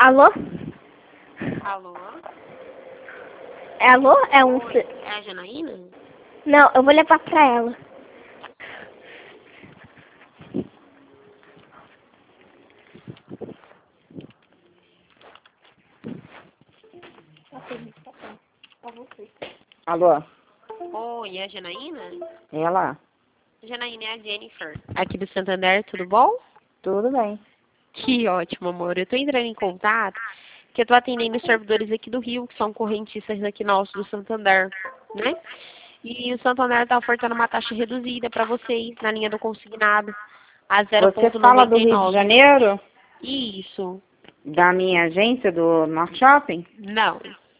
Alô? Alô? Alô? É um... Oi, é a Janaína? Não, eu vou levar pra ela. Alô? Oi, é a Janaína? Ela? Janaína é a Jennifer. Aqui do Santander, tudo bom? Tudo bem. Que ótimo, amor. Eu tô entrando em contato, que eu tô atendendo os servidores aqui do Rio, que são correntistas aqui nossos do Santander, né? E o Santander tá ofertando uma taxa reduzida para vocês na linha do consignado, a Você fala do Rio de 0,99. Janeiro? Isso. Da minha agência, do Norte Shopping? Não.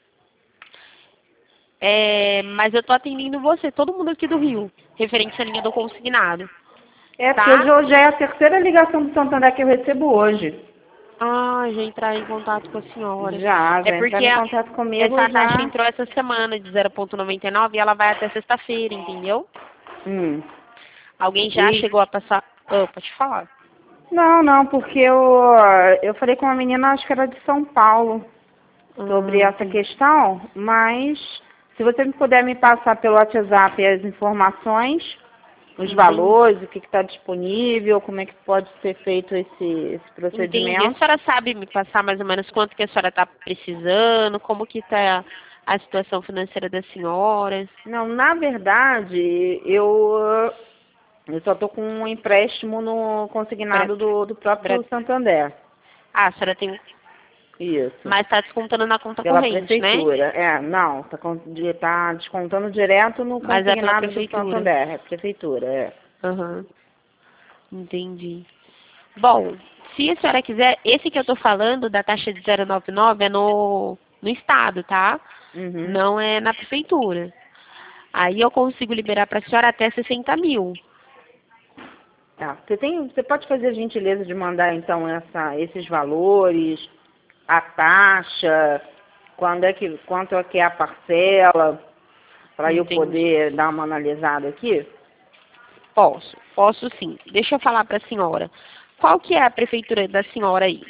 Mas eu tô atendendo você, todo mundo aqui do Rio, referente à linha do consignado. É, porque Tá? hoje já é a terceira ligação do Santander que eu recebo hoje. Ah, já entrar em contato com a senhora. Já É entraram porque em contato comigo essa taxa já. entrou essa semana de 0,99 e ela vai até sexta-feira, entendeu? Alguém já E... chegou a passar... Oh, pode falar. Não, porque eu falei com uma menina, acho que era de São Paulo, sobre essa Entendi. questão, mas se você puder me passar pelo WhatsApp as informações, os Entendi. valores, o que está disponível, como é que pode ser feito esse Entendi. A procedimento. senhora sabe me passar mais ou menos quanto que a senhora está precisando, como que está a situação financeira da senhora? Não, na verdade, eu só estou com um empréstimo no Pra, consignado do pra... próprio Santander. Ah, a senhora tem... Isso. Mas está descontando na conta Pela corrente, né? prefeitura. Não, tá descontando direto no Mas é pela consignado do prefeitura. Santander, é prefeitura, é. Aham. Entendi. Bom, se a senhora quiser, esse que eu tô falando da taxa de 0,99 é no estado, tá? Uhum. Não é na prefeitura. Aí eu consigo liberar para a senhora até 60 mil. Tá. Você pode fazer a gentileza de mandar então esses valores, a taxa, quanto é que é a parcela, para eu Entendi. poder dar uma analisada aqui? Posso sim. Deixa eu falar para a senhora. Qual que é a prefeitura da senhora aí?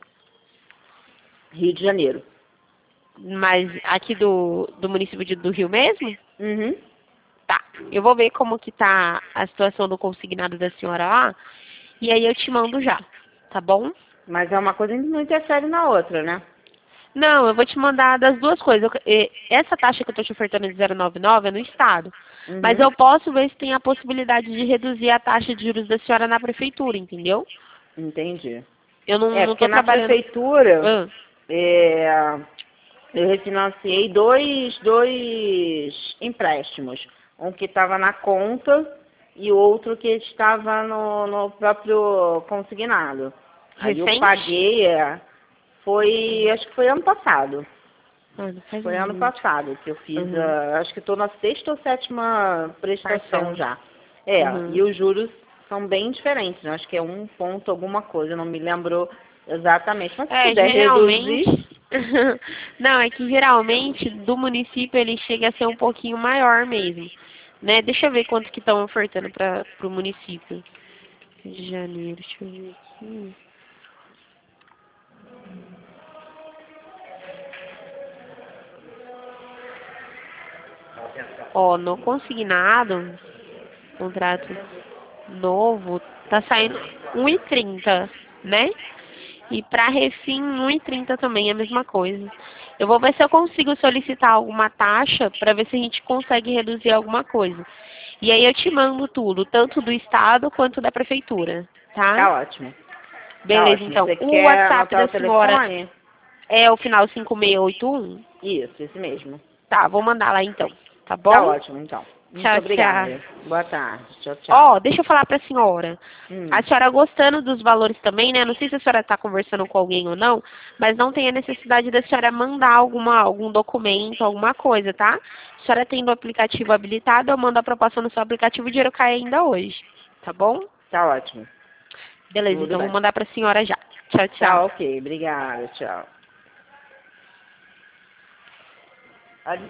Rio de Janeiro. Mas aqui do município do Rio mesmo? Uhum. Tá. Eu vou ver como que tá a situação do consignado da senhora lá. E aí eu te mando já. Tá bom? Mas é uma coisa que não interfere na outra, né? Não, eu vou te mandar das duas coisas. Essa taxa que eu estou te ofertando de 0,99 é no estado. Mas Uhum. eu posso ver se tem a possibilidade de reduzir a taxa de juros da senhora na prefeitura, entendeu? Entendi. Eu não Porque estou na trabalhando... prefeitura, Ah, é, eu refinanciei dois empréstimos. Um que estava na conta e outro que estava no próprio consignado. Aí eu recente? paguei, acho que foi ano passado. Ah, não faz Foi ano muito. passado que eu fiz, Uhum. acho que estou na sexta ou sétima prestação Parcela. já. Uhum. E os juros são bem diferentes, né? Acho que é um ponto alguma coisa, não me lembrou exatamente. Mas se puder reduzir, Geralmente... Não, é que geralmente do município ele chega a ser um pouquinho maior mesmo. Né? Deixa eu ver quanto que estão ofertando para o município. Rio de Janeiro, deixa eu ver aqui. Ó, no consignado, contrato novo, tá saindo 1,30, né? E para refim, 1,30 também é a mesma coisa. Eu vou ver se eu consigo solicitar alguma taxa para ver se a gente consegue reduzir alguma coisa. E aí eu te mando tudo, tanto do estado quanto da prefeitura, tá? tá ótimo. Tá Beleza, ótimo. então. Você O quer WhatsApp anotar da o senhora telefone? é o final 5681? Isso, esse mesmo. Tá, vou mandar lá então, tá Tá bom? ótimo, então. Muito Tchau, tchau. obrigada. Boa tarde. Tchau, tchau. Ó, deixa eu falar pra senhora. Hum. A senhora gostando dos valores também, né? Não sei se a senhora está conversando com alguém ou não, mas não tem a necessidade da senhora mandar algum documento, alguma coisa, tá? A senhora tendo o aplicativo habilitado, eu mando a proposta no seu aplicativo e o dinheiro cai ainda hoje, tá bom? Tá ótimo. Beleza, Tudo então vou bem. mandar pra senhora já. Tchau, Tá tchau. ok. Obrigada. Tchau.